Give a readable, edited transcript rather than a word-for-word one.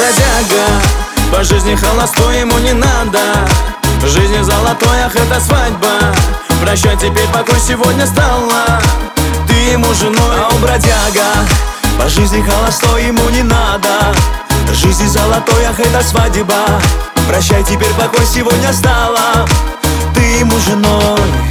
бродяга, по жизни холостой, ему не надо. В жизни золотой, ах, это свадьба. Прощай теперь, покой сегодня стала ты ему женой. А он бродяга, по жизни холостой, ему не надо. В жизни золотой, ах, это свадьба. Прощай теперь, покой сегодня стала ты ему женой.